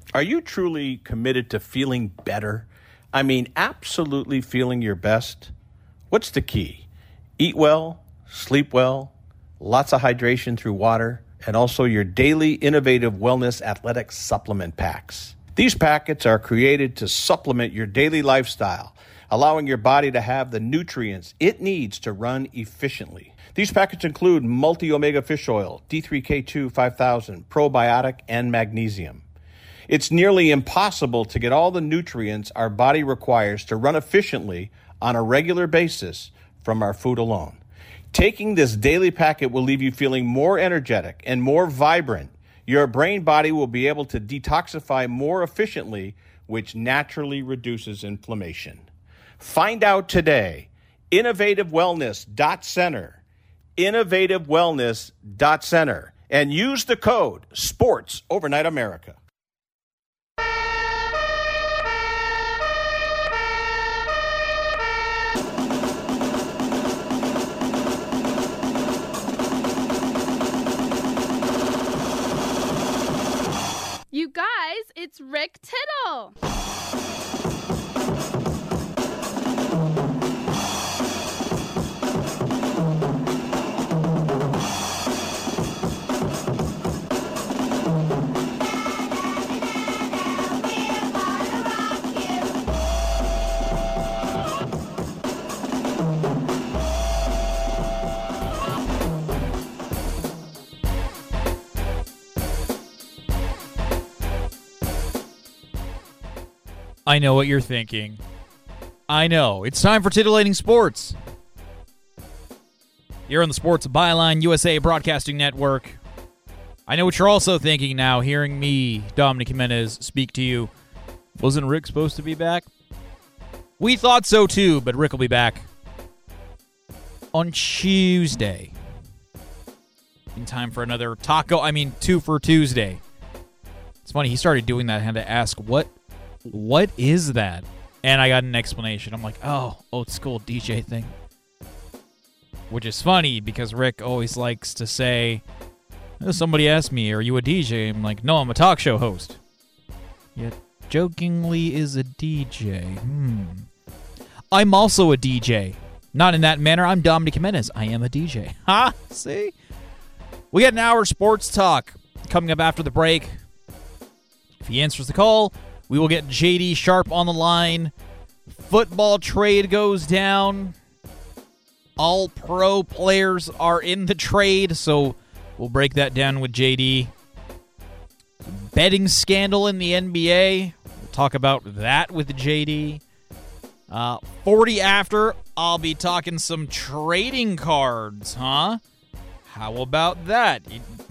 Are you truly committed to feeling better? I mean, absolutely feeling your best? What's the key? Eat well, sleep well, lots of hydration through water, and also your daily innovative wellness athletic supplement packs. These packets are created to supplement your daily lifestyle, allowing your body to have the nutrients it needs to run efficiently. These packets include multi-omega fish oil, D3K2 5000, probiotic, and magnesium. It's nearly impossible to get all the nutrients our body requires to run efficiently on a regular basis from our food alone. Taking this daily packet will leave you feeling more energetic and more vibrant. Your brain body will be able to detoxify more efficiently, which naturally reduces inflammation. Find out today. InnovativeWellness.Center. InnovativeWellness.Center. And use the code SPORTS Overnight America. You guys, it's Rick Tittle. I know what you're thinking. I know. It's time for Titillating Sports. You're on the Sports Byline USA Broadcasting Network. I know what you're also thinking now, hearing me, Dominic Jimenez, speak to you. Wasn't Rick supposed to be back? We thought so too, but Rick will be back on Tuesday. In time for another two for Tuesday. It's funny, he started doing that. I had to ask, what is that? And I got an explanation. I'm like, old school DJ thing. Which is funny because Rick always likes to say, somebody asked me, are you a DJ? I'm like, no, I'm a talk show host. Yet jokingly is a DJ. I'm also a DJ. Not in that manner. I'm Dominic Jimenez. I am a DJ. Ha! See? We got an hour of sports talk coming up after the break. If he answers the call, we will get JD Sharp on the line. Football trade goes down. All pro players are in the trade, so we'll break that down with JD. Betting scandal in the NBA. We'll talk about that with JD. 40 after, I'll be talking some trading cards, huh? How about that?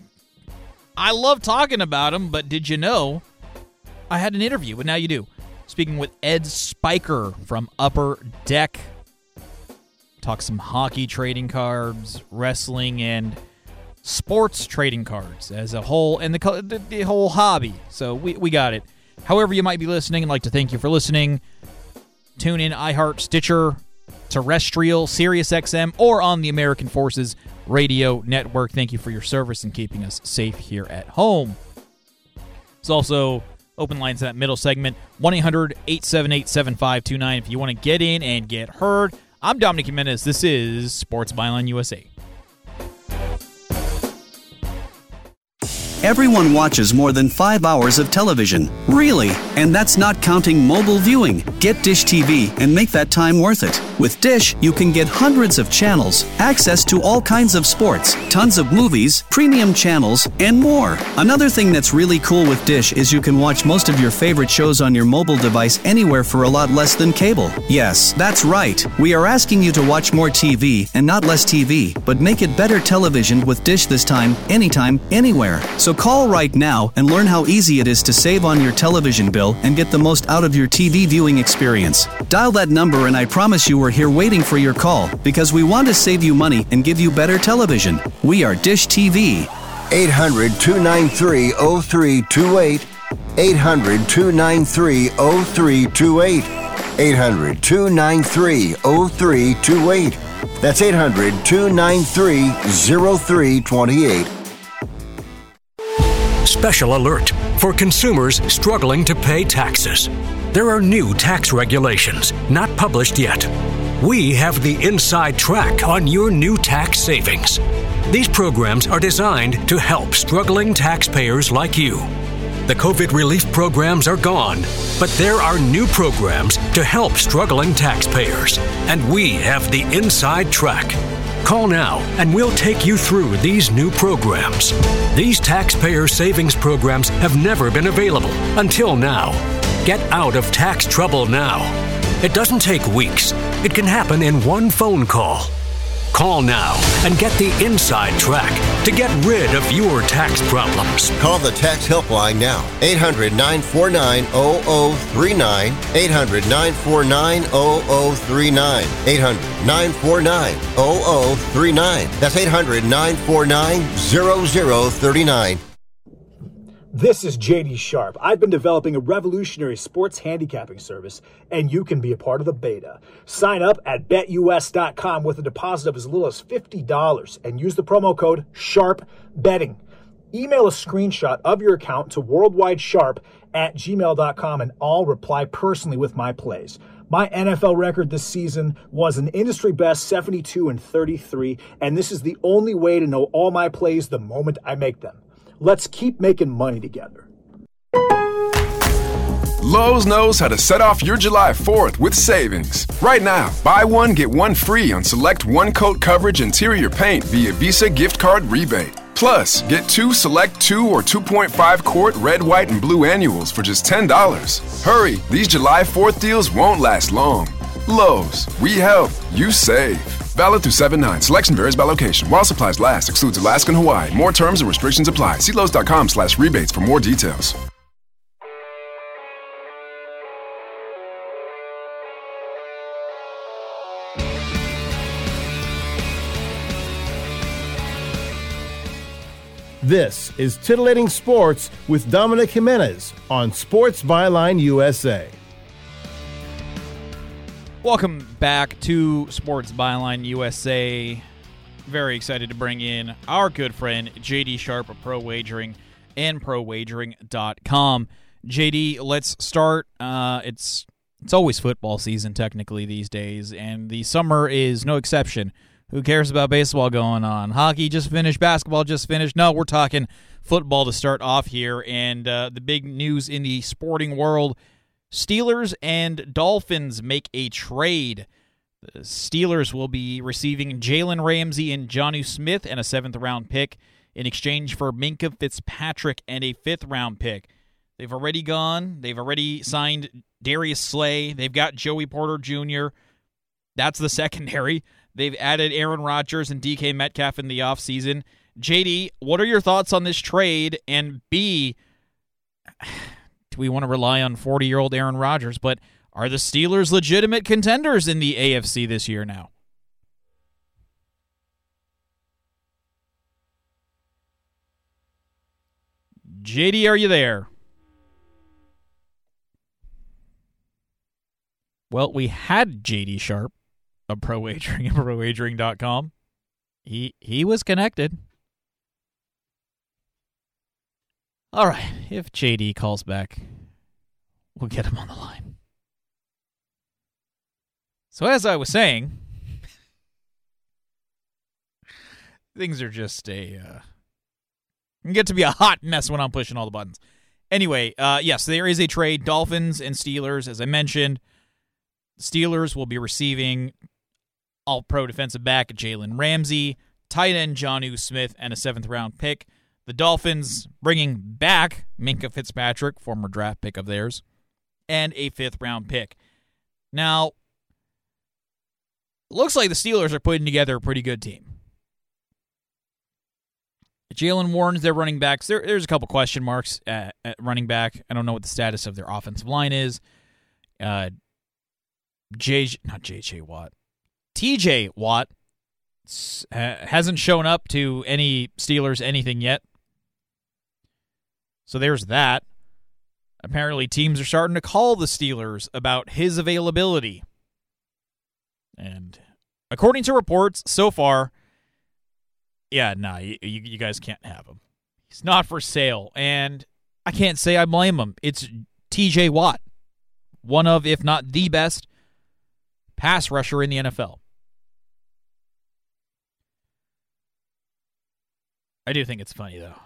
I love talking about them, but did you know I had an interview, but now you do. Speaking with Ed Spiker from Upper Deck. Talk some hockey trading cards, wrestling, and sports trading cards as a whole, and the whole hobby. So we got it. However you might be listening, I'd like to thank you for listening. Tune in, iHeart, Stitcher, Terrestrial, SiriusXM, or on the American Forces Radio Network. Thank you for your service and keeping us safe here at home. It's also open lines in that middle segment, 1-800-878-7529 if you want to get in and get heard. I'm Dominic Jimenez. This is Sports Byline USA. Everyone watches more than 5 hours of television. Really? And that's not counting mobile viewing. Get Dish TV and make that time worth it. With Dish, you can get hundreds of channels, access to all kinds of sports, tons of movies, premium channels, and more. Another thing that's really cool with Dish is you can watch most of your favorite shows on your mobile device anywhere for a lot less than cable. Yes, that's right. We are asking you to watch more TV and not less TV, but make it better television with Dish this time, anytime, anywhere. So call right now and learn how easy it is to save on your television bill and get the most out of your TV viewing experience. Dial that number and I promise you we're here waiting for your call because we want to save you money and give you better television. We are Dish TV. 800-293-0328. 800-293-0328. 800-293-0328. That's 800-293-0328. Special alert for consumers struggling to pay taxes. There are new tax regulations not published yet. We have the inside track on your new tax savings. These programs are designed to help struggling taxpayers like you. The COVID relief programs are gone, but there are new programs to help struggling taxpayers, and we have the inside track. Call now and we'll take you through these new programs. These taxpayer savings programs have never been available until now. Get out of tax trouble now. It doesn't take weeks. It can happen in one phone call. Call now and get the inside track to get rid of your tax problems. Call the tax helpline now. 800-949-0039. 800-949-0039. 800-949-0039. That's 800-949-0039. This is JD Sharp. I've been developing a revolutionary sports handicapping service, and you can be a part of the beta. Sign up at BetUS.com with a deposit of as little as $50 and use the promo code SHARPBetting. Email a screenshot of your account to worldwidesharp@gmail.com, and I'll reply personally with my plays. My NFL record this season was an industry best 72-33, and this is the only way to know all my plays the moment I make them. Let's keep making money together. Lowe's knows how to set off your July 4th with savings. Right now, buy one, get one free on select one-coat coverage interior paint via Visa gift card rebate. Plus, get two select 2 or 2.5 quart red, white, and blue annuals for just $10. Hurry, these July 4th deals won't last long. Lowe's, we help, you save. Valid through 7/9. Selection varies by location. While supplies last, excludes Alaska and Hawaii. More terms and restrictions apply. See Lowe's.com/rebates for more details. This is Titillating Sports with Dominic Jimenez on Sports Byline USA. Welcome back to Sports Byline USA. Very excited to bring in our good friend JD Sharp of Pro Wagering and ProWagering.com. JD, let's start. It's always football season technically these days, and the summer is no exception. Who cares about baseball going on? Hockey just finished, basketball just finished. No, we're talking football to start off here, and the big news in the sporting world: Steelers and Dolphins make a trade. The Steelers will be receiving Jalen Ramsey and Jonnu Smith and a 7th-round pick in exchange for Minkah Fitzpatrick and a 5th-round pick. They've already gone. They've already signed Darius Slay. They've got Joey Porter Jr. That's the secondary. They've added Aaron Rodgers and DK Metcalf in the offseason. JD, what are your thoughts on this trade? And B, do we want to rely on 40-year-old Aaron Rodgers? But are the Steelers legitimate contenders in the AFC this year now? JD, are you there? Well, we had JD Sharp of Pro Wagering and ProWagering.com. He was connected. All right, if JD calls back, we'll get him on the line. So as I was saying, things are just can get to be a hot mess when I'm pushing all the buttons. Anyway, yes, there is a trade. Dolphins and Steelers, as I mentioned. Steelers will be receiving All-Pro defensive back Jalen Ramsey, tight end Jonnu Smith, and a 7th-round pick. The Dolphins bringing back Minkah Fitzpatrick, former draft pick of theirs, and a 5th-round pick. Now, looks like the Steelers are putting together a pretty good team. Jalen Warren's their running backs. There's a couple question marks at running back. I don't know what the status of their offensive line is. TJ Watt hasn't shown up to any Steelers anything yet. So there's that. Apparently teams are starting to call the Steelers about his availability. And according to reports so far, you guys can't have him. He's not for sale, and I can't say I blame him. It's T.J. Watt, one of, if not the best, pass rusher in the NFL. I do think it's funny, though.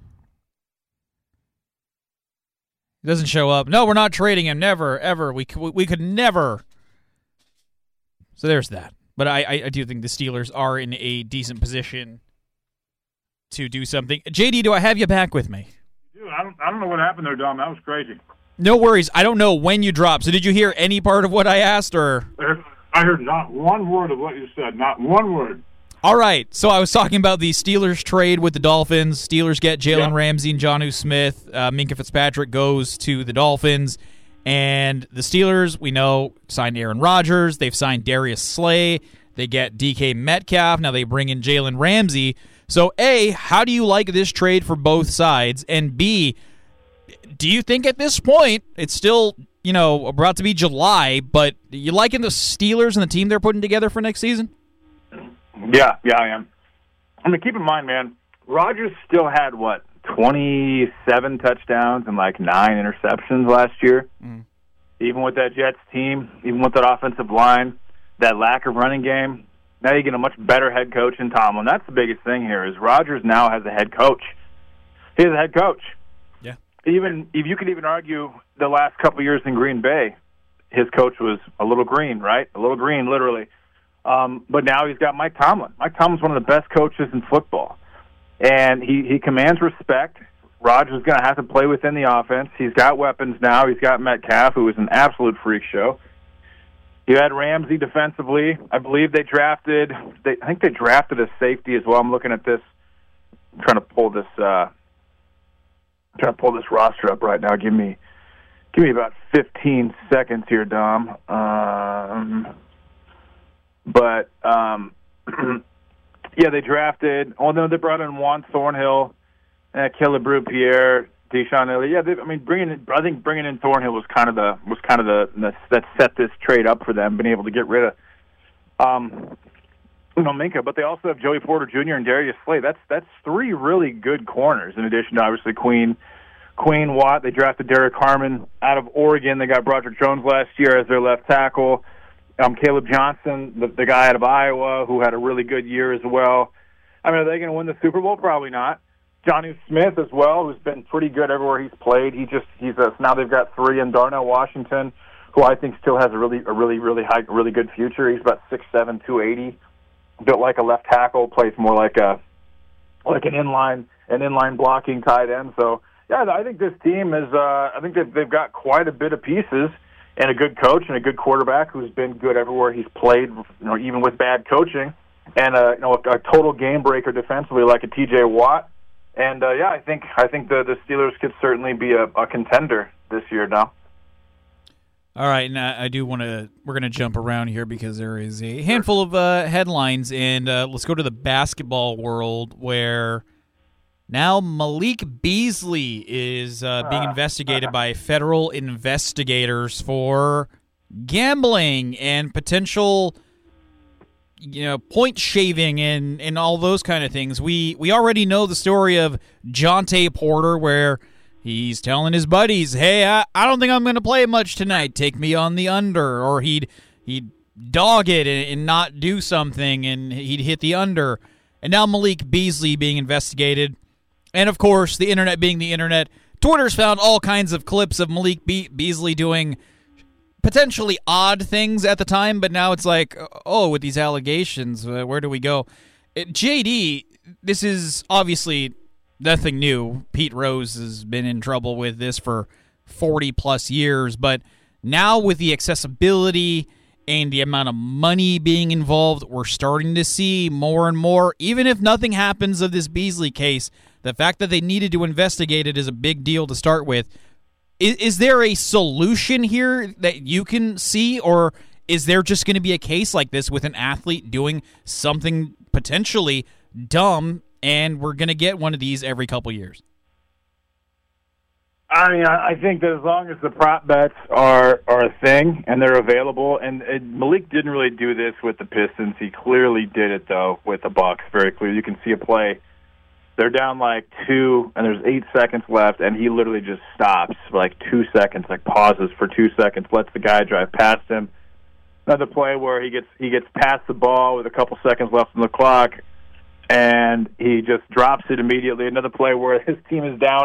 He doesn't show up. No, we're not trading him. Never, ever. We could never. So there's that. But I do think the Steelers are in a decent position to do something. JD, do I have you back with me? Dude, I don't know what happened there, Dom. That was crazy. No worries. I don't know when you dropped. So did you hear any part of what I asked, or? I heard not one word of what you said. Not one word. All right, so I was talking about the Steelers trade with the Dolphins. Steelers get Jalen Ramsey and Jonnu Smith. Minkah Fitzpatrick goes to the Dolphins. And the Steelers, we know, signed Aaron Rodgers. They've signed Darius Slay. They get DK Metcalf. Now they bring in Jalen Ramsey. So, A, how do you like this trade for both sides? And B, do you think at this point, it's still, about to be July, but you liking the Steelers and the team they're putting together for next season? Yeah, I am. I mean, keep in mind, man, Rodgers still had, 27 touchdowns and 9 interceptions last year. Even with that Jets team, even with that offensive line, that lack of running game, now you get a much better head coach in Tomlin. That's the biggest thing here is Rodgers now has a head coach. He has a head coach. Yeah. Even if you could even argue the last couple of years in Green Bay, his coach was a little green, right? A little green, literally. But now he's got Mike Tomlin. Mike Tomlin's one of the best coaches in football. And he commands respect. Rodgers is going to have to play within the offense. He's got weapons now. He's got Metcalf, who is an absolute freak show. You had Ramsey defensively. I believe I think they drafted a safety as well. I'm looking at this. I'm trying to pull this roster up right now. Give me about 15 seconds here, Dom. They drafted. Oh no, they brought in Juan Thornhill, Caleb Pierre, Deshaun Elliott. Yeah, bringing in Thornhill was kind of the that set this trade up for them, being able to get rid of Minkah. But they also have Joey Porter Jr. and Darius Slay. That's 3 really good corners. In addition to obviously Queen Watt. They drafted Derek Harmon out of Oregon. They got Broderick Jones last year as their left tackle. Caleb Johnson, the guy out of Iowa, who had a really good year as well. I mean, are they going to win the Super Bowl? Probably not. Jonnu Smith as well, who's been pretty good everywhere he's played. Now they've got 3 in Darnell Washington, who I think still has a really good future. He's about 6'7", 280, built like a left tackle, plays more like an inline blocking tight end. So yeah, I think this team is. I think they've got quite a bit of pieces. And a good coach and a good quarterback who's been good everywhere he's played, even with bad coaching, and a total game breaker defensively like a T.J. Watt. And I think the Steelers could certainly be a contender this year now. All right, now I do want to. We're going to jump around here because there is a handful of headlines, and let's go to the basketball world where. Now Malik Beasley is being investigated by federal investigators for gambling and potential, point shaving and all those kind of things. We already know the story of Jonte Porter where he's telling his buddies, "Hey, I don't think I'm going to play much tonight. Take me on the under," or he'd dog it and not do something and he'd hit the under. And now Malik Beasley being investigated. And, of course, the internet being the internet, Twitter's found all kinds of clips of Malik Beasley doing potentially odd things at the time, but now it's like, with these allegations, where do we go? JD, this is obviously nothing new. Pete Rose has been in trouble with this for 40-plus years, but now with the accessibility and the amount of money being involved, we're starting to see more and more, even if nothing happens of this Beasley case, the fact that they needed to investigate it is a big deal to start with. Is there a solution here that you can see, or is there just going to be a case like this with an athlete doing something potentially dumb, and we're going to get one of these every couple years? I mean, I think that as long as the prop bets are a thing and they're available, and Malik didn't really do this with the Pistons. He clearly did it, though, with the Bucks. Very clear. You can see a play They're down like 2, and there's 8 seconds left, and he literally just stops for like 2 seconds, like pauses for 2 seconds, lets the guy drive past him. Another play where he gets past the ball with a couple seconds left on the clock, and he just drops it immediately. Another play where his team is down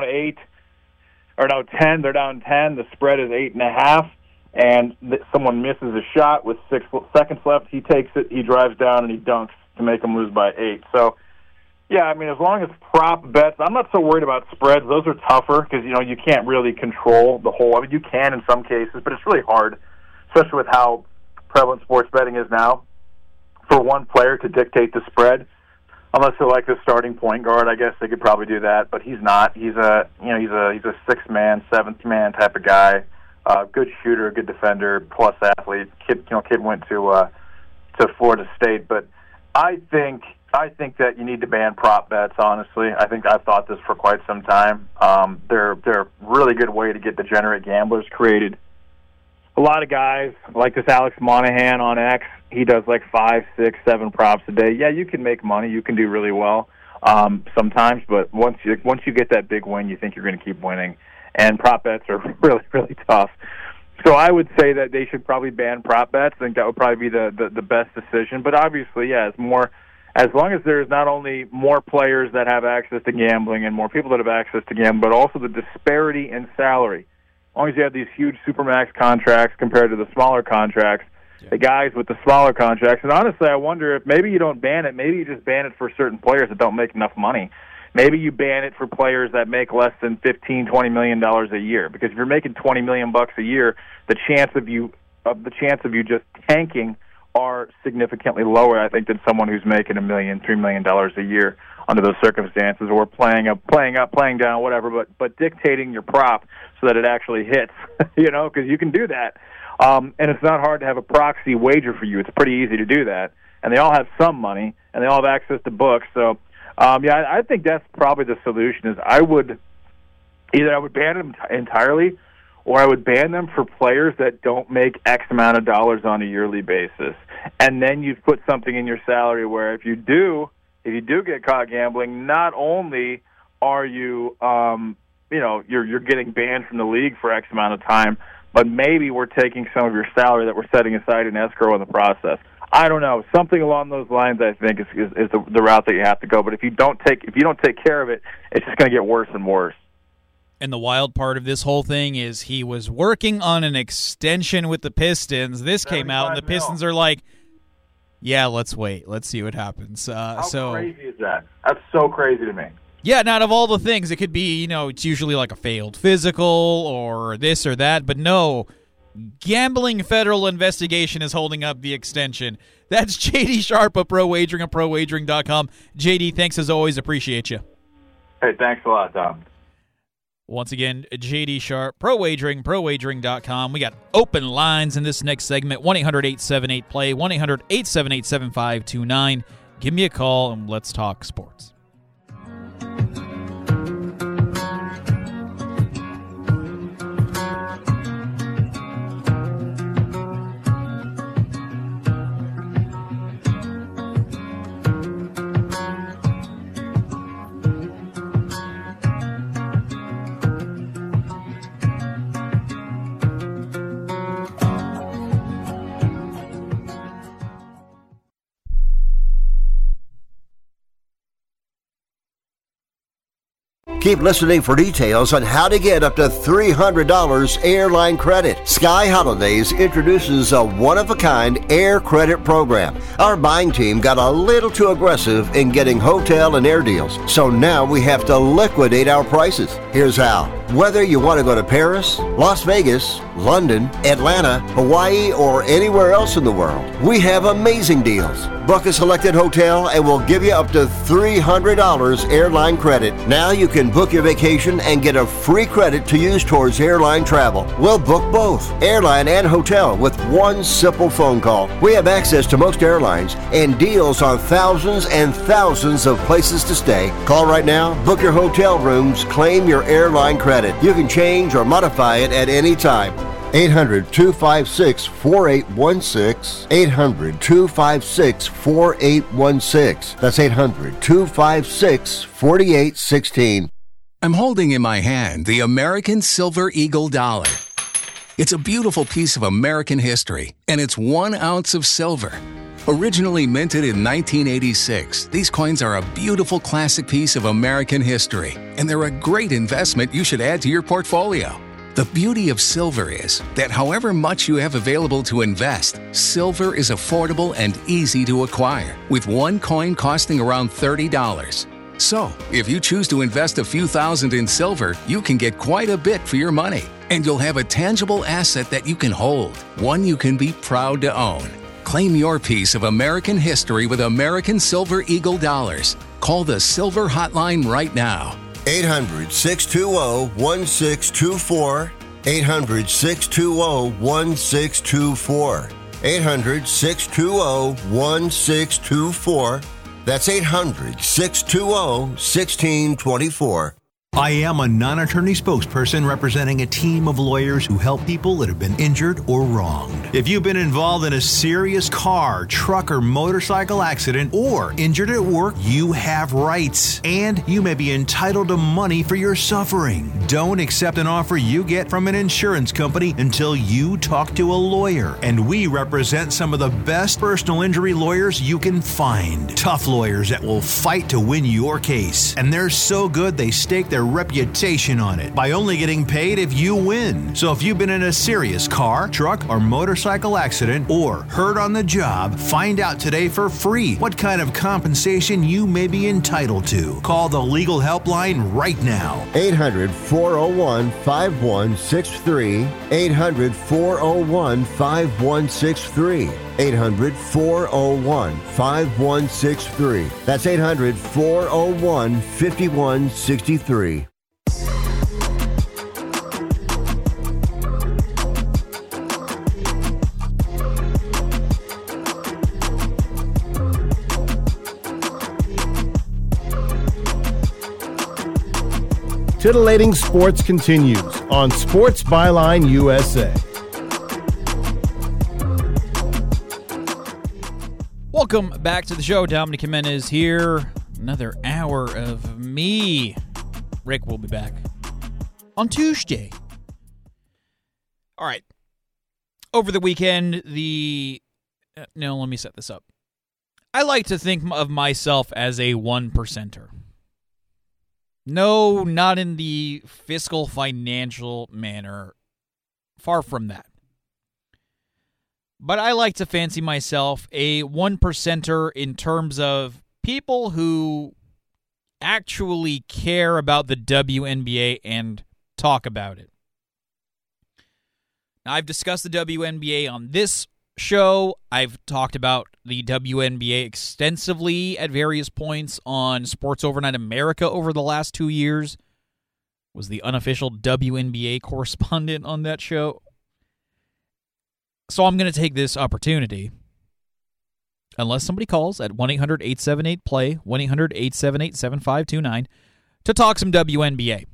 10. They're down 10. The spread is 8.5, and someone misses a shot with 6 seconds left. He takes it, he drives down, and he dunks to make them lose by 8. So, yeah, I mean, as long as prop bets, I'm not so worried about spreads. Those are tougher because, you can't really control the whole. I mean, you can in some cases, but it's really hard, especially with how prevalent sports betting is now, for one player to dictate the spread. Unless they're like the starting point guard, I guess they could probably do that, but he's not. He's a sixth man, seventh man type of guy. Good shooter, good defender, plus athlete. Kid went to Florida State, but I think that you need to ban prop bets. Honestly, I think I've thought this for quite some time. They're a really good way to get degenerate gamblers created. A lot of guys like this Alex Monahan on X. He does like 5, 6, 7 props a day. Yeah, you can make money. You can do really well sometimes, but once you get that big win, you think you're going to keep winning. And prop bets are really, really tough. So I would say that they should probably ban prop bets. I think that would probably be the best decision. But obviously, yeah, as long as there's not only more players that have access to gambling and more people that have access to gambling, but also the disparity in salary. As long as you have these huge supermax contracts compared to the smaller contracts, the guys with the smaller contracts. And honestly, I wonder if maybe you don't ban it. Maybe you just ban it for certain players that don't make enough money. Maybe you ban it for players that make less than $15, $20 million a year. Because if you're making $20 million a year, the chance of you just tanking are significantly lower, I think, than someone who's making $1 million, $3 million a year under those circumstances, or playing up, playing down, whatever. But dictating your prop so that it actually hits, because you can do that. And it's not hard to have a proxy wager for you. It's pretty easy to do that. And they all have some money, and they all have access to books. So, I think that's probably the solution. Is I would ban them entirely, or I would ban them for players that don't make X amount of dollars on a yearly basis. And then you put something in your salary where if you do get caught gambling, not only are you, you're getting banned from the league for X amount of time, but maybe we're taking some of your salary that we're setting aside in escrow in the process. I don't know. Something along those lines, I think, is the route that you have to go. But if you don't take care of it, it's just going to get worse and worse. And the wild part of this whole thing is he was working on an extension with the Pistons. This came out, and the Pistons are like, yeah, let's wait. Let's see what happens. How crazy is that? That's so crazy to me. Yeah, and out of all the things, it could be, it's usually like a failed physical or this or that. But no, gambling federal investigation is holding up the extension. That's J.D. Sharp of Pro Wagering at ProWagering.com. J.D., thanks as always. Appreciate you. Hey, thanks a lot, Tom. Once again, J.D. Sharp, Pro Wagering, ProWagering.com. We got open lines in this next segment, 1-800-878-PLAY, 1-800-878-7529. Give me a call and let's talk sports. Keep listening for details on how to get up to $300 airline credit. Sky Holidays introduces a one-of-a-kind air credit program. Our buying team got a little too aggressive in getting hotel and air deals, so now we have to liquidate our prices. Here's how. Whether you want to go to Paris, Las Vegas, London, Atlanta, Hawaii, or anywhere else in the world, we have amazing deals. Book a selected hotel and we'll give you up to $300 airline credit. Now you can book your vacation and get a free credit to use towards airline travel. We'll book both, airline and hotel, with one simple phone call. We have access to most airlines and deals on thousands and thousands of places to stay. Call right now, book your hotel rooms, claim your airline credit. You can change or modify it at any time. 800-256-4816. 800-256-4816. That's 800-256-4816. I'm holding in my hand the American Silver Eagle dollar. It's a beautiful piece of American history, and it's 1 ounce of silver. Originally minted in 1986, these coins are a beautiful classic piece of American history, and they're a great investment you should add to your portfolio. The beauty of silver is that however much you have available to invest, silver is affordable and easy to acquire, with one coin costing around $30. So, if you choose to invest a few thousand in silver, you can get quite a bit for your money, and you'll have a tangible asset that you can hold, one you can be proud to own. Claim your piece of American history with American Silver Eagle dollars. Call the Silver Hotline right now. 800-620-1624. 800-620-1624. 800-620-1624. That's 800-620-1624. I am a non-attorney spokesperson representing a team of lawyers who help people that have been injured or wronged. If you've been involved in a serious car, truck, or motorcycle accident or injured at work, you have rights, and you may be entitled to money for your suffering. Don't accept an offer you get from an insurance company until you talk to a lawyer, and we represent some of the best personal injury lawyers you can find. Tough lawyers that will fight to win your case, and they're so good they stake their reputation on it by only getting paid if you win. So if you've been in a serious car, truck, or motorcycle accident or hurt on the job, find out today for free what kind of compensation you may be entitled to. Call the legal helpline right now. 800-401-5163. 800-401-5163. 800-401-5163. That's 800-401-5163. Titillating Sports continues on Sports Byline USA. Welcome back to the show. Dominic Jimenez here. Another hour of me. Rick will be back on Tuesday. All right. Over the weekend, let me set this up. I like to think of myself as a 1%er. No, not in the fiscal, financial manner. Far from that. But I like to fancy myself a 1%er in terms of people who actually care about the WNBA and talk about it. Now, I've discussed the WNBA on this show. I've talked about the WNBA extensively at various points on Sports Overnight America over the last 2 years. Was the unofficial WNBA correspondent on that show. So I'm going to take this opportunity, unless somebody calls at 1-800-878-PLAY, 1-800-878-7529, to talk some WNBA.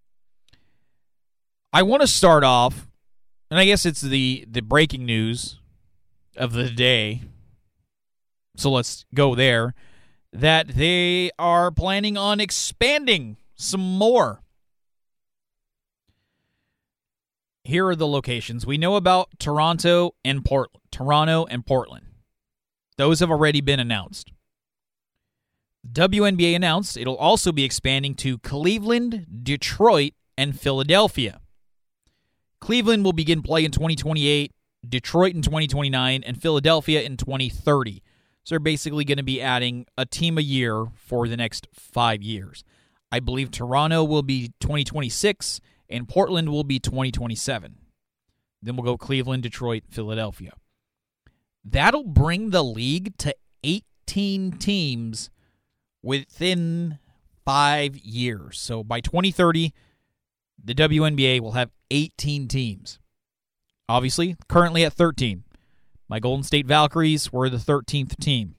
I want to start off, and I guess it's the breaking news of the day, so let's go there, that they are planning on expanding some more. Here are the locations. We know about Toronto and Portland. Those have already been announced. WNBA announced it'll also be expanding to Cleveland, Detroit, and Philadelphia. Cleveland will begin play in 2028, Detroit in 2029, and Philadelphia in 2030. So they're basically going to be adding a team a year for the next 5 years. I believe Toronto will be 2026, and Portland will be 2027. Then we'll go Cleveland, Detroit, Philadelphia. That'll bring the league to 18 teams within 5 years. So by 2030, the WNBA will have 18 teams. Obviously, currently at 13. My Golden State Valkyries were the 13th team.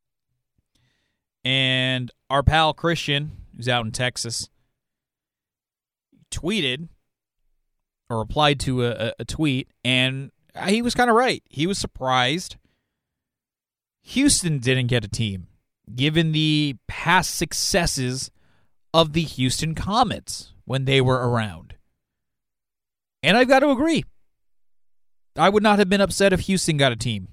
And our pal Christian, who's out in Texas, tweeted or replied to a tweet, and he was kind of right. He was surprised Houston didn't get a team, given the past successes of the Houston Comets when they were around. And I've got to agree. I would not have been upset if Houston got a team.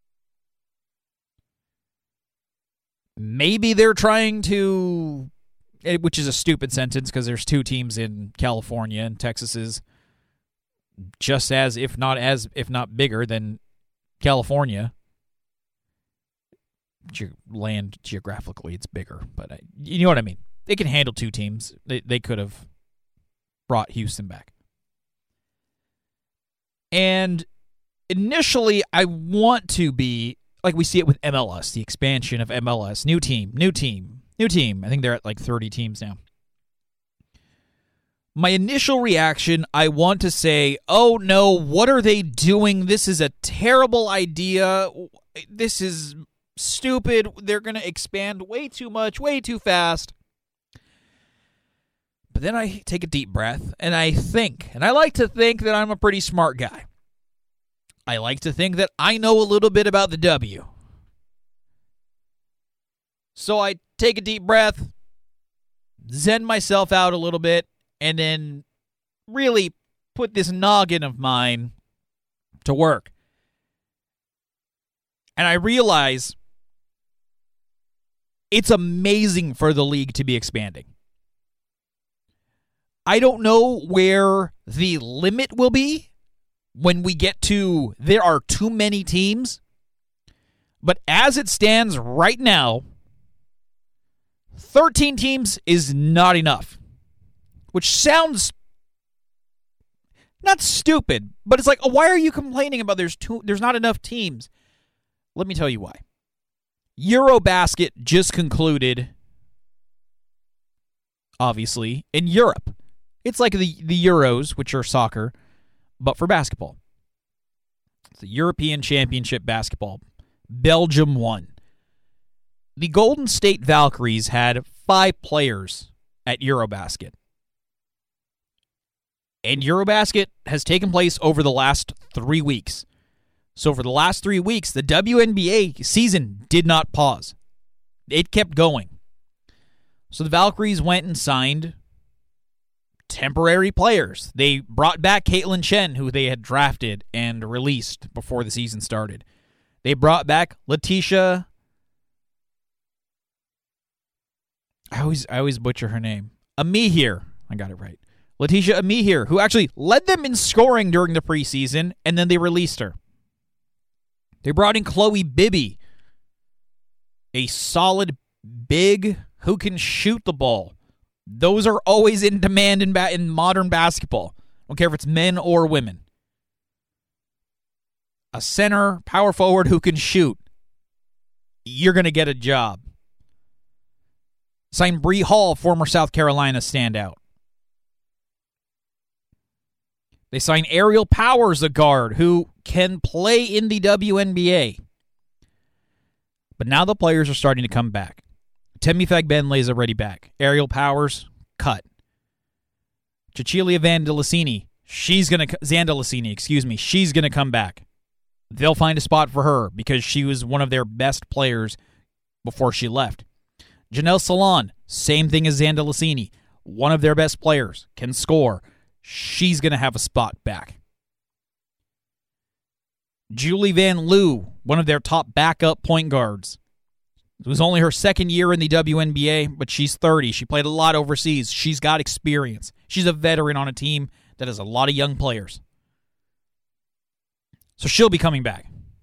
Maybe they're trying to, which is a stupid sentence because there's 2 teams in California, and Texas is just as, if not bigger than California. Land geographically, it's bigger, but you know what I mean. They can handle 2 teams. They could have brought Houston back. And initially, I want to be, like we see it with MLS, the expansion of MLS. New team. I think they're at like 30 teams now. My initial reaction, I want to say, oh no, what are they doing? This is a terrible idea. This is stupid. They're going to expand way too much, way too fast. But then I take a deep breath, and I think, and I like to think that I'm a pretty smart guy. I like to think that I know a little bit about the W. So I take a deep breath, zen myself out a little bit, and then really put this noggin of mine to work. And I realize it's amazing for the league to be expanding. I don't know where the limit will be when we get to there are too many teams. But as it stands right now, 13 teams is not enough. Which sounds not stupid, but it's like, oh, why are you complaining about there's not enough teams? Let me tell you why. Eurobasket just concluded, obviously, in Europe. It's like the Euros, which are soccer, but for basketball. It's the European Championship basketball. Belgium won. The Golden State Valkyries had 5 players at Eurobasket. And Eurobasket has taken place over the last 3 weeks. So for the last 3 weeks, the WNBA season did not pause. It kept going. So the Valkyries went and signed temporary players. They brought back Caitlin Chen, who they had drafted and released before the season started. They brought back Letitia. I always butcher her name. Amihir. I got it right. Letitia Amihir, who actually led them in scoring during the preseason, and then they released her. They brought in Chloe Bibby, a solid big who can shoot the ball. Those are always in demand in modern basketball. I don't care if it's men or women. A center, power forward who can shoot. You're going to get a job. Signed Bree Hall, former South Carolina standout. They signed Ariel Powers, a guard, who can play in the WNBA. But now the players are starting to come back. Temi Fagbenle is already back. Ariel Powers, cut. Cecilia Zandalicini, she's going to come back. They'll find a spot for her because she was one of their best players before she left. Janelle Salon, same thing as Zandalicini. One of their best players, can score. She's going to have a spot back. Julie Van Loo, one of their top backup point guards. It was only her second year in the WNBA, but she's 30. She played a lot overseas. She's got experience. She's a veteran on a team that has a lot of young players. So she'll be coming back.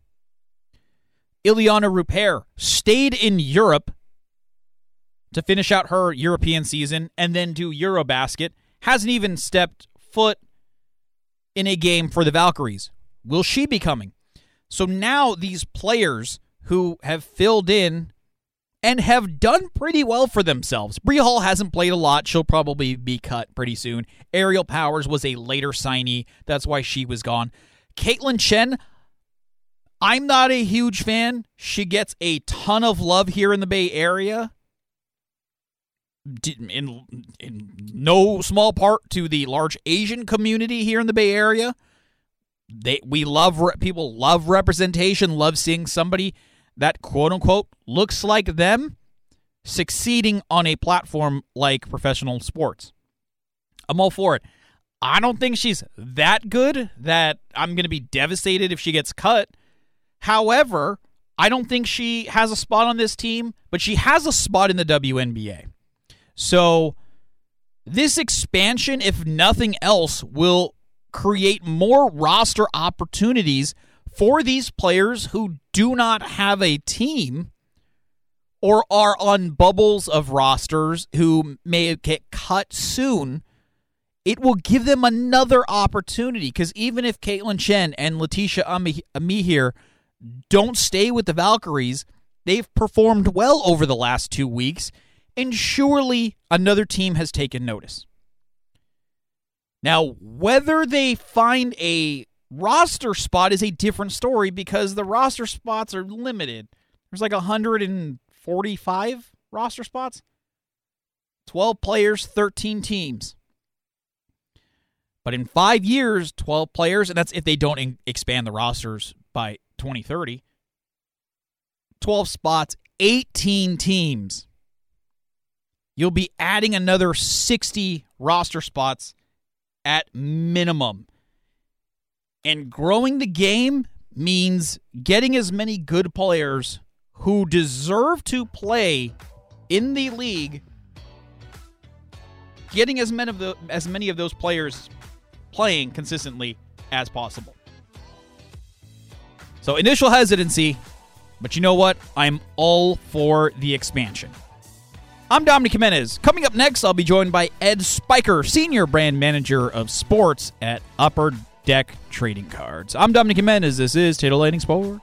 Ileana Rupert stayed in Europe to finish out her European season and then do Eurobasket. Hasn't even stepped foot in a game for the Valkyries. Will she be coming? So now these players who have filled in and have done pretty well for themselves. Bree Hall hasn't played a lot. She'll probably be cut pretty soon. Ariel Powers was a later signee. That's why she was gone. Caitlin Chen, I'm not a huge fan. She gets a ton of love here in the Bay Area. in no small part to the large Asian community here in the Bay Area. People love representation, love seeing somebody that quote unquote looks like them succeeding on a platform like professional sports. I'm all for it. I don't think she's that good that I'm going to be devastated if she gets cut. However, I don't think she has a spot on this team, but she has a spot in the WNBA. So this expansion, if nothing else, will create more roster opportunities for these players who do not have a team or are on bubbles of rosters who may get cut soon. It will give them another opportunity, because even if Caitlin Chen and Letitia Amihere don't stay with the Valkyries, they've performed well over the last 2 weeks, and surely another team has taken notice. Now, whether they find a roster spot is a different story, because the roster spots are limited. There's like 145 roster spots. 12 players, 13 teams. But in 5 years, 12 players, and that's if they don't expand the rosters by 2030. 12 spots, 18 teams. You'll be adding another 60 roster spots at minimum. And growing the game means getting as many good players who deserve to play in the league, getting as many of those players playing consistently as possible. So initial hesitancy, but you know what? I'm all for the expansion. I'm Dominic Jimenez. Coming up next, I'll be joined by Ed Spiker, Senior Brand Manager of Sports at Upper Deck Trading Cards. I'm Dominic Jimenez. This is Titillating Sports.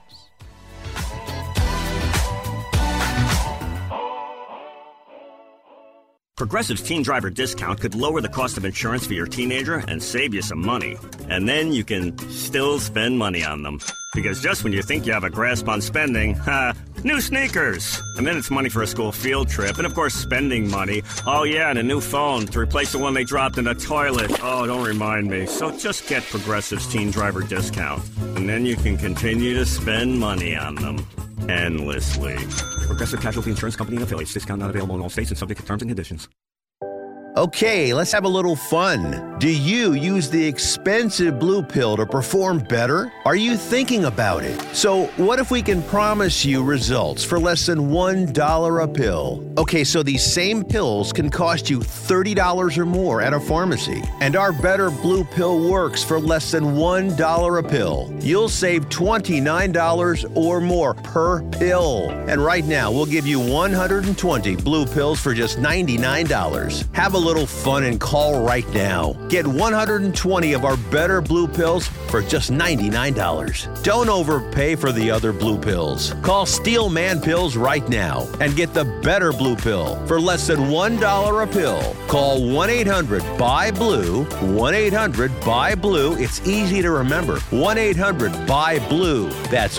Progressive's Teen Driver discount could lower the cost of insurance for your teenager and save you some money. And then you can still spend money on them. Because just when you think you have a grasp on spending, new sneakers. And then it's money for a school field trip. And of course, spending money. Oh yeah, and a new phone to replace the one they dropped in the toilet. Oh, don't remind me. So just get Progressive's Teen Driver discount. And then you can continue to spend money on them endlessly. Progressive Casualty Insurance Company and affiliates. Discount not available in all states and subject to terms and conditions. Okay, let's have a little fun. Do you use the expensive blue pill to perform better? Are you thinking about it? So what if we can promise you results for less than $1 a pill? Okay, so these same pills can cost you $30 or more at a pharmacy. And our Better Blue Pill works for less than $1 a pill. You'll save $29 or more per pill. And right now, we'll give you 120 blue pills for just $99. Have a little fun and call right now. Get 120 of our Better Blue Pills for just $99. Don't overpay for the other blue pills. Call Steel Man Pills right now and get the Better Blue Pill for less than $1 a pill. Call 1-800-BUY-BLUE, 1-800-BUY-BLUE. It's easy to remember. 1-800-BUY-BLUE. That's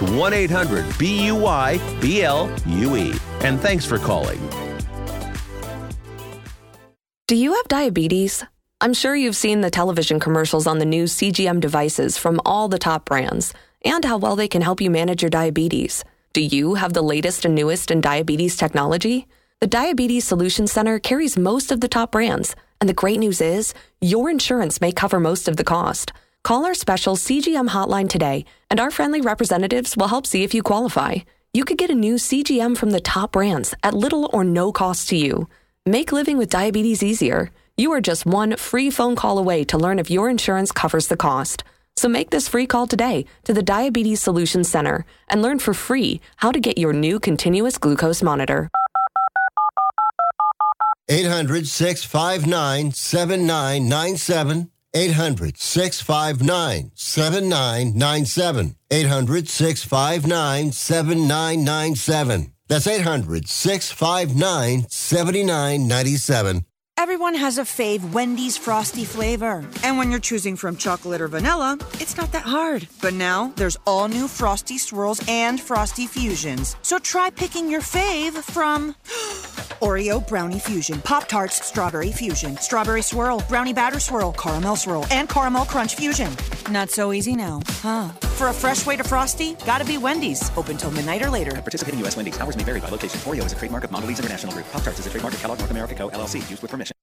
1-800-BUY-BLUE. And thanks for calling. Do you have diabetes? I'm sure you've seen the television commercials on the new CGM devices from all the top brands and how well they can help you manage your diabetes. Do you have the latest and newest in diabetes technology? The Diabetes Solutions Center carries most of the top brands, and the great news is your insurance may cover most of the cost. Call our special CGM hotline today, and our friendly representatives will help see if you qualify. You could get a new CGM from the top brands at little or no cost to you. Make living with diabetes easier. You are just one free phone call away to learn if your insurance covers the cost. So make this free call today to the Diabetes Solutions Center and learn for free how to get your new continuous glucose monitor. 800-659-7997. 800-659-7997. 800-659-7997. That's 800-659-7997. Everyone has a fave Wendy's Frosty flavor. And when you're choosing from chocolate or vanilla, it's not that hard. But now, there's all new Frosty Swirls and Frosty Fusions. So try picking your fave from Oreo Brownie Fusion, Pop-Tarts Strawberry Fusion, Strawberry Swirl, Brownie Batter Swirl, Caramel Swirl, and Caramel Crunch Fusion. Not so easy now, huh? For a fresh way to Frosty, gotta be Wendy's. Open till midnight or later. Participating U.S. Wendy's. Hours may vary by location. Oreo is a trademark of Mondelez International Group. Pop-Tarts is a trademark of Kellogg North America Co., LLC. Used with permission.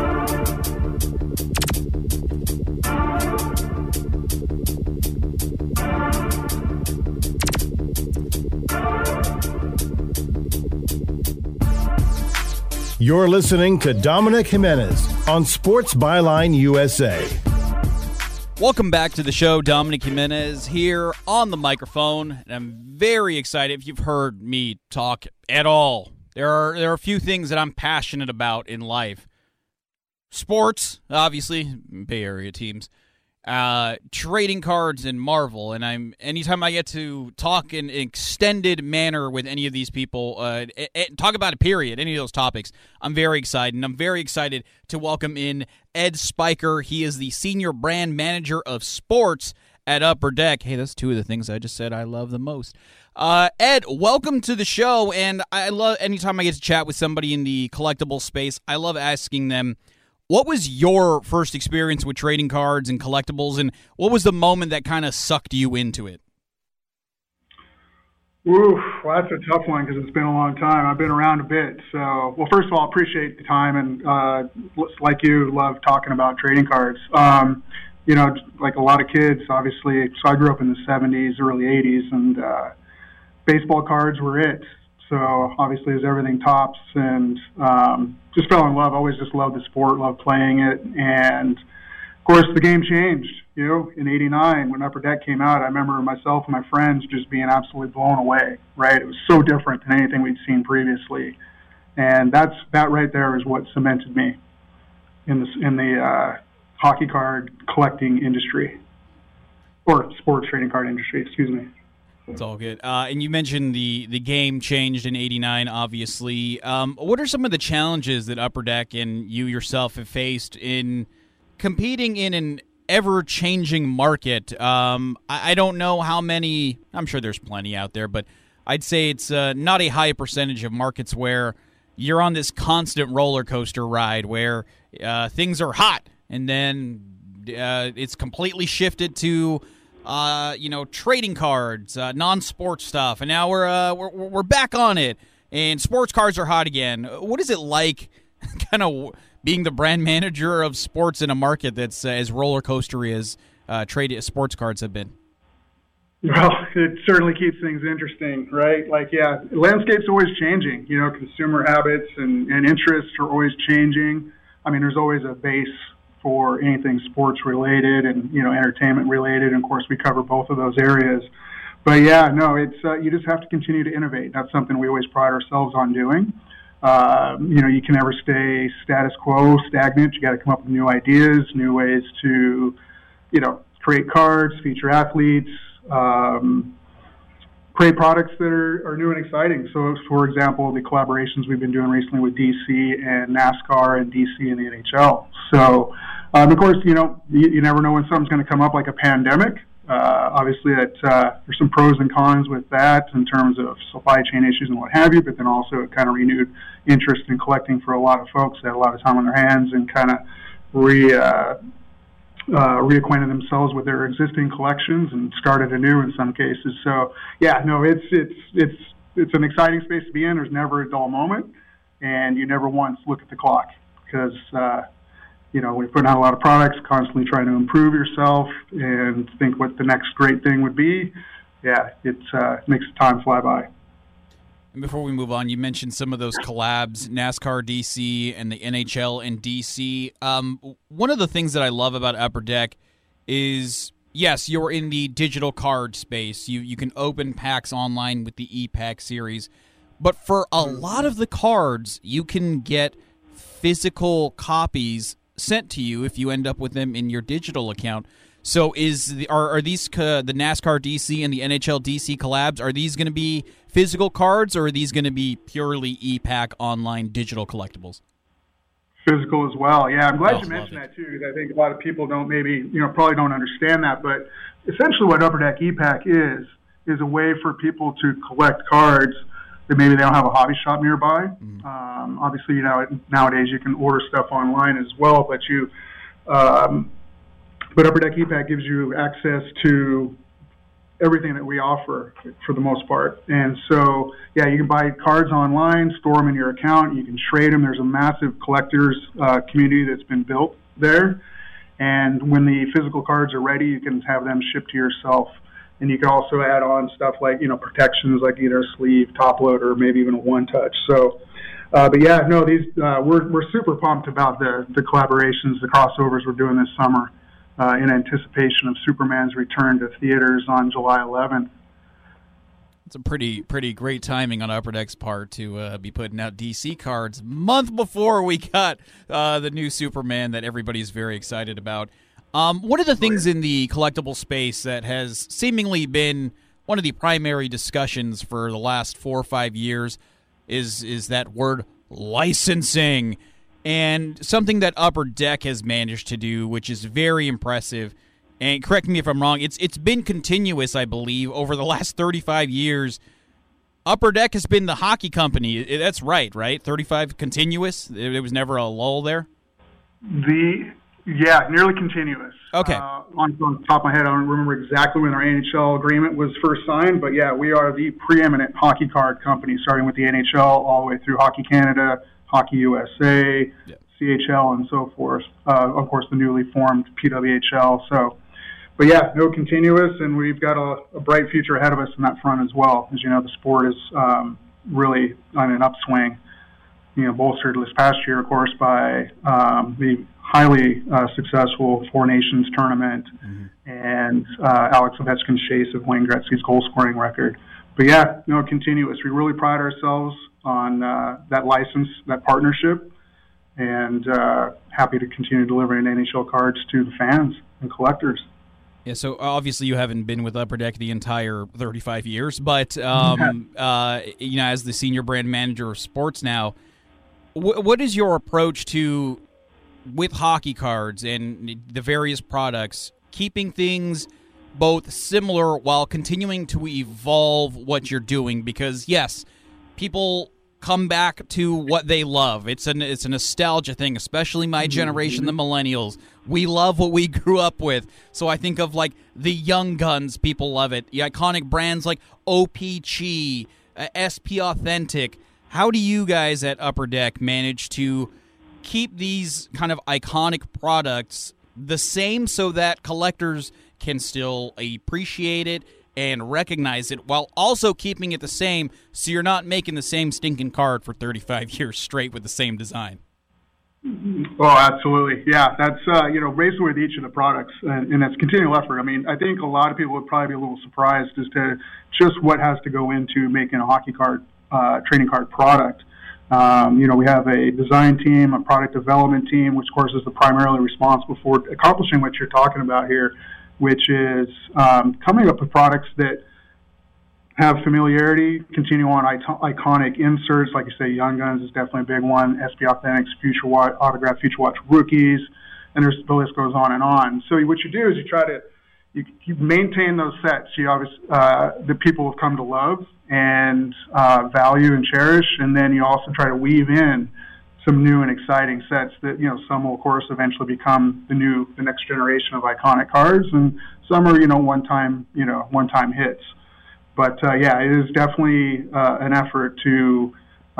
You're listening to Dominic Jimenez on Sports Byline USA. Welcome back to the show. Dominic Jimenez here on the microphone, and I'm very excited. If you've heard me talk at all, there are a few things that I'm passionate about in life. Sports, obviously, Bay Area teams, trading cards, and Marvel. And anytime I get to talk in an extended manner with any of these people, talk about a period, any of those topics, I'm very excited. And I'm very excited to welcome in Ed Spiker. He is the Senior Brand Manager of Sports at Upper Deck. Hey, that's two of the things I just said I love the most. Ed, welcome to the show. And I love anytime I get to chat with somebody in the collectible space, I love asking them, what was your first experience with trading cards and collectibles, and what was the moment that kind of sucked you into it? Oof, well, that's a tough one because it's been a long time. I've been around a bit. So, well, first of all, appreciate the time, and like you, love talking about trading cards. You know, like a lot of kids, obviously, so I grew up in the 70s, early 80s, and baseball cards were it. So obviously as everything tops, and just fell in love. Always just loved the sport, loved playing it. And of course the game changed, you know, in '89 when Upper Deck came out. I remember myself and my friends just being absolutely blown away, right? It was so different than anything we'd seen previously. And that right there is what cemented me in the hockey card collecting industry, or sports trading card industry, excuse me. It's all good. And you mentioned the game changed in '89, obviously. What are some of the challenges that Upper Deck and you yourself have faced in competing in an ever-changing market? I don't know how many. I'm sure there's plenty out there, but I'd say it's not a high percentage of markets where you're on this constant roller coaster ride where things are hot and then it's completely shifted to trading cards, non-sports stuff, and now we're back on it, and sports cards are hot again. What is it like, kind of being the brand manager of sports in a market that's as roller coastery as sports cards have been? Well, it certainly keeps things interesting, right? Like, yeah, the landscape's always changing. You know, consumer habits and interests are always changing. I mean, there's always a base for anything sports related and, you know, entertainment related. And of course, we cover both of those areas. But yeah, no, it's you just have to continue to innovate. That's something we always pride ourselves on doing. You know, you can never stay status quo, stagnant. You got to come up with new ideas, new ways to, you know, create cards, feature athletes, create products that are new and exciting. So, for example, the collaborations we've been doing recently with DC and NASCAR and DC and the NHL. So, of course, you know, you never know when something's going to come up like a pandemic. Obviously, there's some pros and cons with that in terms of supply chain issues and what have you, but then also it kind of renewed interest in collecting for a lot of folks that had a lot of time on their hands and kind of reacquainted themselves with their existing collections and started anew in some cases. So, yeah, no, it's an exciting space to be in. There's never a dull moment, and you never once look at the clock because, you know, we're putting out a lot of products, constantly trying to improve yourself and think what the next great thing would be. Yeah, it makes the time fly by. And before we move on, you mentioned some of those collabs, NASCAR DC and the NHL and DC. One of the things that I love about Upper Deck is, yes, you're in the digital card space. You can open packs online with the ePack series. But for a lot of the cards, you can get physical copies sent to you if you end up with them in your digital account. So are these the NASCAR DC and the NHL DC collabs, are these going to be physical cards, or are these going to be purely ePack online digital collectibles? Physical as well. Yeah, I'm glad you mentioned that too, because I think a lot of people probably don't understand that. But essentially what Upper Deck ePack is a way for people to collect cards that maybe they don't have a hobby shop nearby. Obviously, nowadays you can order stuff online as well, but Upper Deck E-Pack gives you access to everything that we offer for the most part. And so, yeah, you can buy cards online, store them in your account, you can trade them. There's a massive collectors community that's been built there. And when the physical cards are ready, you can have them shipped to yourself. And you can also add on stuff like, protections like either a sleeve, top loader, or maybe even a one-touch. So, we're super pumped about the collaborations, the crossovers we're doing this summer in anticipation of Superman's return to theaters on July 11th. It's a pretty great timing on Upper Deck's part to be putting out DC cards a month before we got the new Superman that everybody's very excited about. One of the things in the collectible space that has seemingly been one of the primary discussions for the last 4 or 5 years is that word licensing, and something that Upper Deck has managed to do, which is very impressive. And correct me if I'm wrong, it's been continuous, I believe, over the last 35 years. Upper Deck has been the hockey company. That's right? 35 continuous? There was never a lull there? Nearly continuous. Okay. On the top of my head, I don't remember exactly when our NHL agreement was first signed, but yeah, we are the preeminent hockey card company, starting with the NHL all the way through Hockey Canada, Hockey USA, CHL, and so forth. Of course, the newly formed PWHL. So, but yeah, no continuous, and we've got a bright future ahead of us in that front as well. As you know, the sport is really on an upswing. Bolstered this past year, of course, by the highly successful Four Nations tournament and Alex Ovechkin's chase of Wayne Gretzky's goal-scoring record. But yeah, continuous. We really pride ourselves on that license, that partnership, and happy to continue delivering NHL cards to the fans and collectors. Yeah, so obviously you haven't been with Upper Deck the entire 35 years, but as the senior brand manager of sports now, what is your approach to, with hockey cards and the various products, keeping things both similar while continuing to evolve what you're doing? Because, yes, people come back to what they love. It's a nostalgia thing, especially my generation, the millennials. We love what we grew up with. So I think of, like, the Young Guns. People love it. The iconic brands like OPC, SP Authentic. How do you guys at Upper Deck manage to keep these kind of iconic products the same so that collectors can still appreciate it and recognize it, while also keeping it the same so you're not making the same stinking card for 35 years straight with the same design? Oh, absolutely. Yeah, that's, basically with each of the products, and it's continual effort. I mean, I think a lot of people would probably be a little surprised as to just what has to go into making a hockey card, trading card product. We have a design team, a product development team, which, of course, is primarily responsible for accomplishing what you're talking about here, which is coming up with products that have familiarity, continue on iconic inserts. Like you say, Young Guns is definitely a big one, SP Authentics, Future Watch, Autograph Future Watch rookies, and the list goes on and on. So what you do is you maintain those sets that people have come to love and value and cherish, and then you also try to weave in some new and exciting sets that, some will, of course, eventually become the next generation of iconic cards, and some are, one-time hits. But, it is definitely an effort to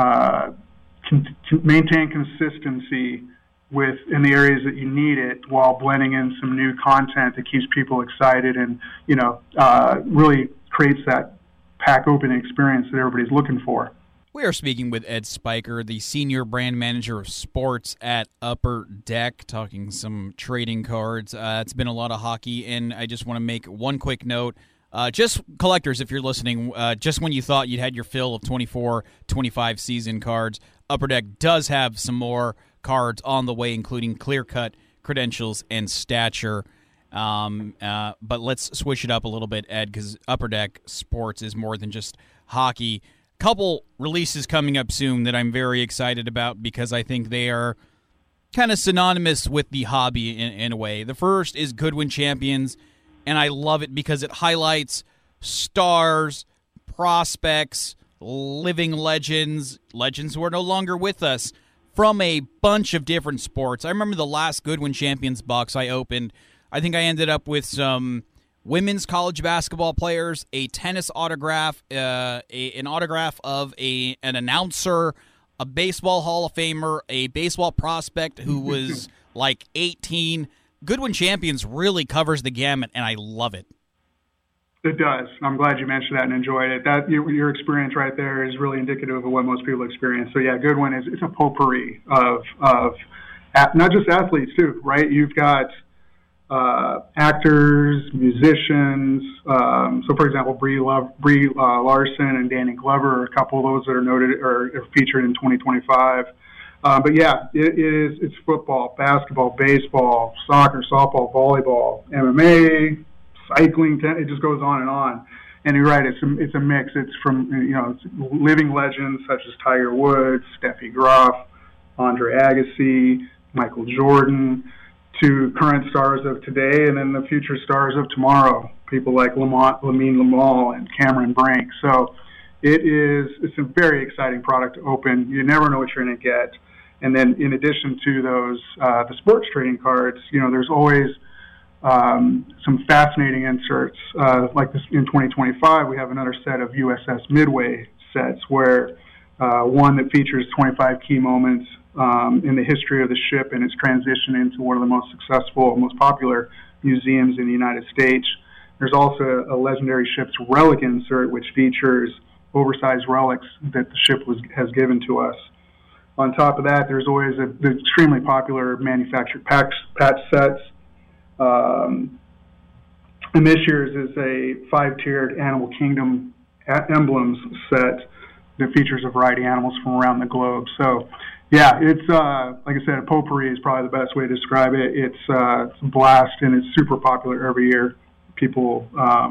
maintain consistency in the areas that you need it, while blending in some new content that keeps people excited and, really creates that pack opening experience that everybody's looking for. We are speaking with Ed Spiker, the Senior Brand Manager of Sports at Upper Deck, talking some trading cards. It's been a lot of hockey, and I just want to make one quick note. Just collectors, if you're listening, just when you thought you'd had your fill of 24-25 season cards, Upper Deck does have some more cards on the way, including clear-cut, credentials, and stature. But let's switch it up a little bit, Ed, because Upper Deck Sports is more than just hockey. Couple releases coming up soon that I'm very excited about because I think they are kind of synonymous with the hobby in a way. The first is Goodwin Champions, and I love it because it highlights stars, prospects, living legends who are no longer with us, from a bunch of different sports. I remember the last Goodwin Champions box I opened. I think I ended up with some women's college basketball players, a tennis autograph, an autograph of an announcer, a baseball Hall of Famer, a baseball prospect who was like 18. Goodwin Champions really covers the gamut, and I love it. It does. I'm glad you mentioned that and enjoyed it. That your experience right there is really indicative of what most people experience. So yeah, Goodwin it's a potpourri of not just athletes too, right? You've got actors, musicians. So for example, Brie Larson and Danny Glover are a couple of those that are noted or are featured in 2025. But yeah, it's football, basketball, baseball, soccer, softball, volleyball, MMA, cycling. It just goes on and on. And you're right, it's a mix. It's from it's living legends such as Tiger Woods, Steffi Graf, Andre Agassi, Michael Jordan, to current stars of today, and then the future stars of tomorrow. People like Lamine Lamal and Cameron Brink. So it's a very exciting product to open. You never know what you're going to get. And then in addition to those, the sports trading cards, there's always some fascinating inserts. Like this in 2025, we have another set of USS Midway sets where one that features 25 key moments in the history of the ship and its transition into one of the most successful, most popular museums in the United States. There's also a legendary ship's relic insert, which features oversized relics that the ship has given to us. On top of that, there's always the extremely popular manufactured patch sets. And this year's is a 5-tiered Animal Kingdom emblems set that features a variety of animals from around the globe. So, yeah, it's like I said, a potpourri is probably the best way to describe it. It's a blast, and it's super popular every year. People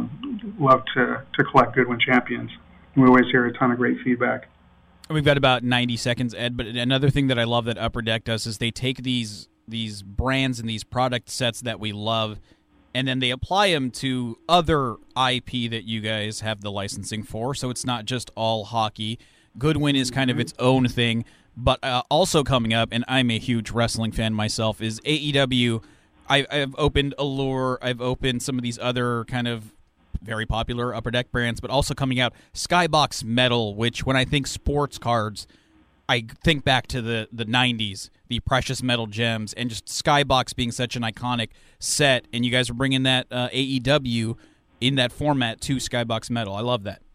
love to collect Goodwin Champions. We always hear a ton of great feedback. We've got about 90 seconds, Ed, but another thing that I love that Upper Deck does is they take these brands and these product sets that we love, and then they apply them to other IP that you guys have the licensing for, so it's not just all hockey. Goodwin is kind of its own thing, but also coming up, and I'm a huge wrestling fan myself, is AEW. I've opened Allure, I've opened some of these other kind of very popular Upper Deck brands, but also coming out Skybox Metal, which when I think sports cards, I think back to the 90s, the precious metal gems, and just Skybox being such an iconic set, and you guys are bringing that AEW in that format to Skybox Metal. I love that.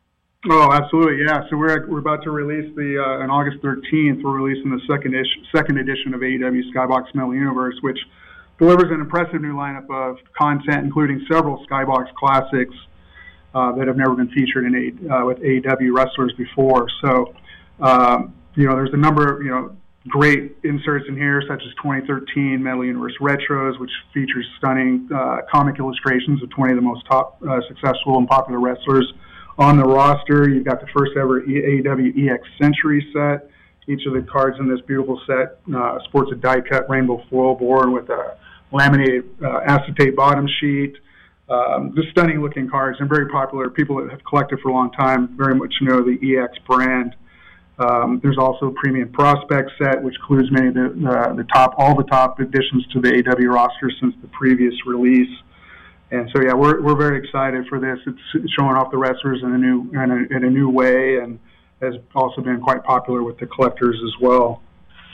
Oh, absolutely, yeah. So we're about to release on August 13th, we're releasing the second edition of AEW Skybox Metal Universe, which delivers an impressive new lineup of content, including several Skybox classics that have never been featured with AEW wrestlers before. So, there's a number of, great inserts in here, such as 2013 Metal Universe Retros, which features stunning comic illustrations of 20 of the most top successful and popular wrestlers on the roster. You've got the first ever AEW EX Century set. Each of the cards in this beautiful set sports a die-cut rainbow foil board with a laminated acetate bottom sheet. Just stunning-looking cards and very popular. People that have collected for a long time very much know the EX brand. There's also a premium prospect set, which includes many of all the top additions to the AEW roster since the previous release. And so, yeah, we're very excited for this. It's showing off the wrestlers in a new way, and has also been quite popular with the collectors as well.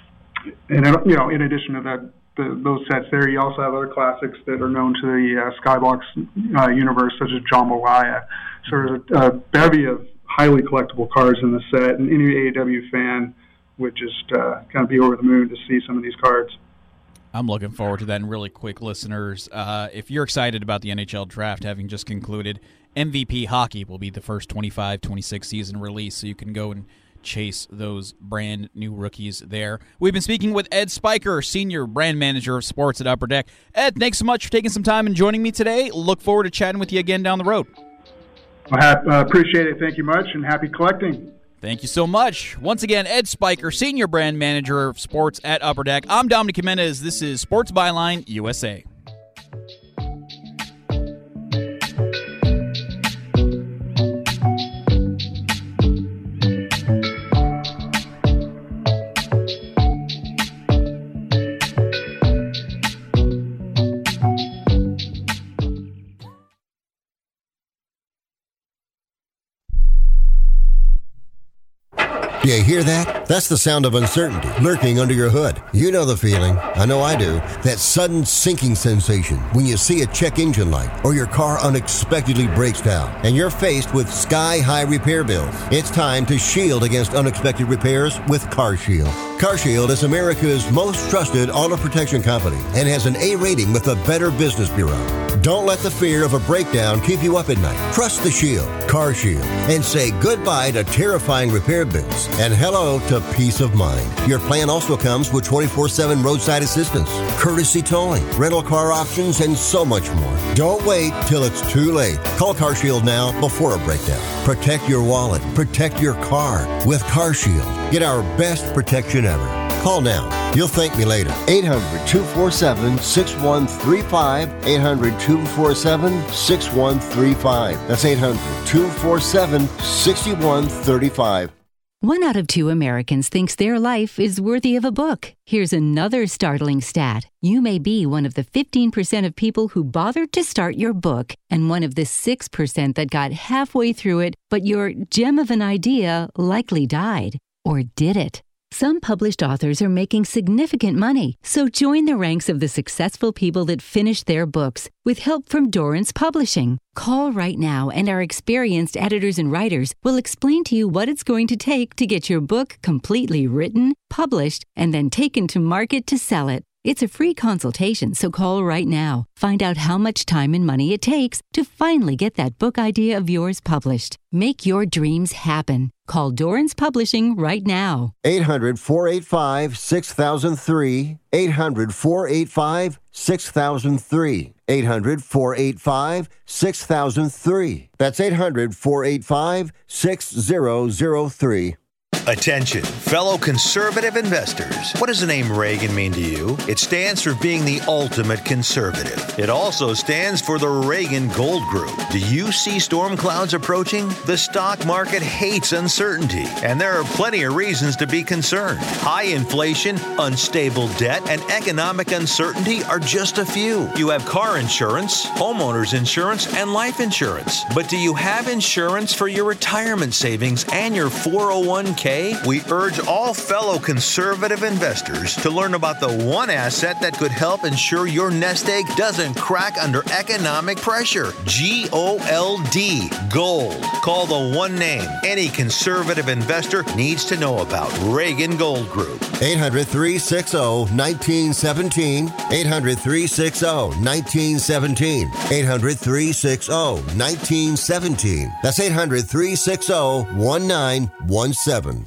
And in addition to those sets there, you also have other classics that are known to the Skybox universe, such as Jambalaya. So there's a bevy of highly collectible cards in the set, and any AEW fan would just kind of be over the moon to see some of these cards. I'm looking forward to that. And really quick, listeners, if you're excited about the NHL draft having just concluded, MVP Hockey will be the first 25-26 season release, so you can go and chase those brand new rookies there. We've been speaking with Ed Spiker, Senior Brand Manager of Sports at Upper Deck. Ed, thanks so much for taking some time and joining me today. Look forward to chatting with you again down the road. I appreciate it. Thank you much, and happy collecting. Thank you so much. Once again, Ed Spiker, Senior Brand Manager of Sports at Upper Deck. I'm Dominic Jimenez. This is Sports Byline USA. Do you hear that? That's the sound of uncertainty lurking under your hood. You know the feeling. I know I do. That sudden sinking sensation when you see a check engine light or your car unexpectedly breaks down and you're faced with sky-high repair bills. It's time to shield against unexpected repairs with CarShield. CarShield is America's most trusted auto protection company and has an A rating with the Better Business Bureau. Don't let the fear of a breakdown keep you up at night. Trust the Shield, CarShield, and say goodbye to terrifying repair bills and hello to peace of mind. Your plan also comes with 24/7 roadside assistance, courtesy towing, rental car options, and so much more. Don't wait till it's too late. Call CarShield now before a breakdown. Protect your wallet. Protect your car with CarShield. Get our best protection ever. Call now. You'll thank me later. 800-247-6135. 800-247-6135. That's 800-247-6135. 1 out of 2 Americans thinks their life is worthy of a book. Here's another startling stat. You may be one of the 15% of people who bothered to start your book and one of the 6% that got halfway through it, but your gem of an idea likely died. Or did it? Some published authors are making significant money, so join the ranks of the successful people that finish their books with help from Dorrance Publishing. Call right now and our experienced editors and writers will explain to you what it's going to take to get your book completely written, published, and then taken to market to sell it. It's a free consultation, so call right now. Find out how much time and money it takes to finally get that book idea of yours published. Make your dreams happen. Call Dorrance Publishing right now. 800-485-6003. 800-485-6003. 800-485-6003. That's 800-485-6003. Attention, fellow conservative investors. What does the name Reagan mean to you? It stands for being the ultimate conservative. It also stands for the Reagan Gold Group. Do you see storm clouds approaching? The stock market hates uncertainty, and there are plenty of reasons to be concerned. High inflation, unstable debt, and economic uncertainty are just a few. You have car insurance, homeowners insurance, and life insurance. But do you have insurance for your retirement savings and your 401k? We urge all fellow conservative investors to learn about the one asset that could help ensure your nest egg doesn't crack under economic pressure. GOLD. Gold. Call the one name any conservative investor needs to know about. Reagan Gold Group. 800-360-1917. 800-360-1917. 800-360-1917. That's 800-360-1917.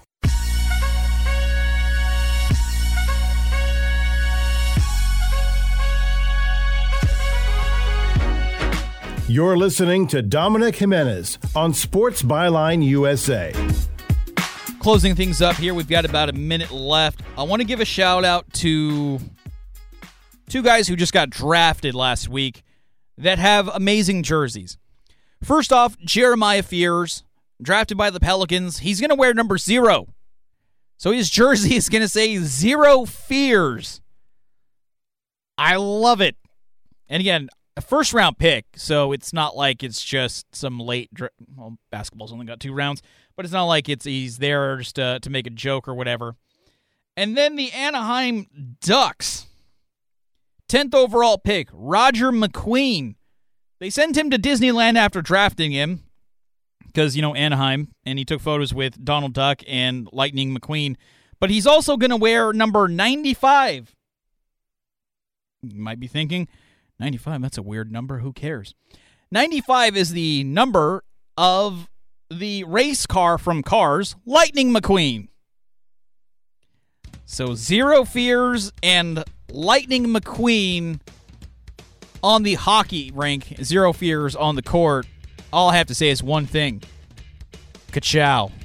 You're listening to Dominic Jimenez on Sports Byline USA. Closing things up here, we've got about a minute left. I want to give a shout out to 2 guys who just got drafted last week that have amazing jerseys. First off, Jeremiah Fears, drafted by the Pelicans. He's going to wear number 0. So his jersey is going to say 0 Fears. I love it. And again, a first-round pick, so it's not like it's just some late well, basketball's only got 2 rounds, but it's not like he's there just to make a joke or whatever. And then the Anaheim Ducks, 10th overall pick, Roger McQueen. They sent him to Disneyland after drafting him because, Anaheim, and he took photos with Donald Duck and Lightning McQueen. But he's also going to wear number 95. You might be thinking, 95, that's a weird number. Who cares? 95 is the number of the race car from Cars, Lightning McQueen. So 0 Fears and Lightning McQueen on the hockey rink, 0 Fears on the court. All I have to say is one thing. Ka-chow.